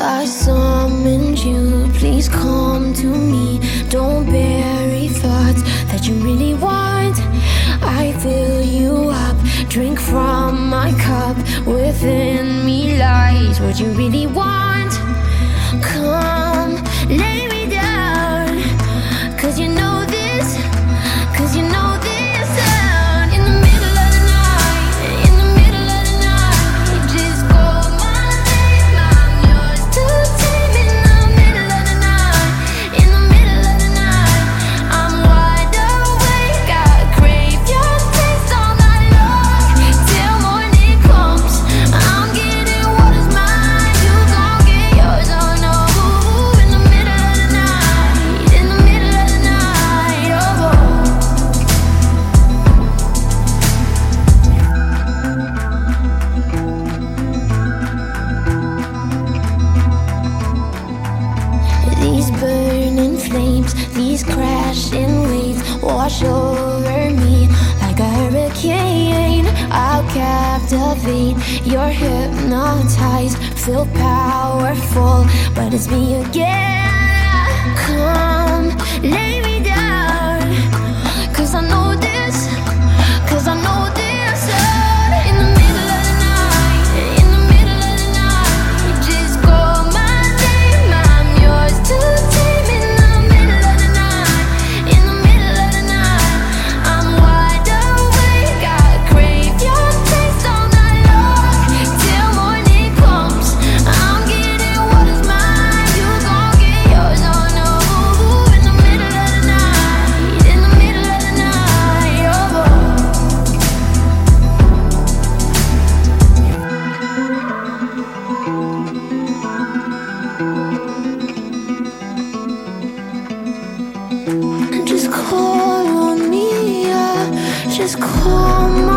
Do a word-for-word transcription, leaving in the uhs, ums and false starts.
I summoned you, please come to me. Don't bury thoughts that you really want. I fill you up, drink from my cup. Within me lies what you really want. Come, lay me down, cause you know this, cause you know this sound. In the middle of the night, in the middle of the night, just call my name, I'm yours to tame. In the middle of the night, in the middle of the night, I'm wide awake, I crave your taste all night long. Till morning comes, I'm getting what is mine, you gon' get yours, oh no. In the middle of the night, in the middle of the night, oh, oh. These burning flames, these crashing waves wash over me like a hurricane. I'll captivate, you're hypnotized, feel powerful, but it's me again. Come, lay me down, cause I know this, cause I know this sound. In the middle of the night, in the middle of the night, just call my name, I'm yours to tame. In the middle of the night, in the middle of the night, I'm wide awake, I crave your taste all night long. Till morning comes, I'm getting what is mine, you gon' get yours, oh no. In the middle of the night, in the middle of the night, oh, oh. Just call on me, yeah. Just call my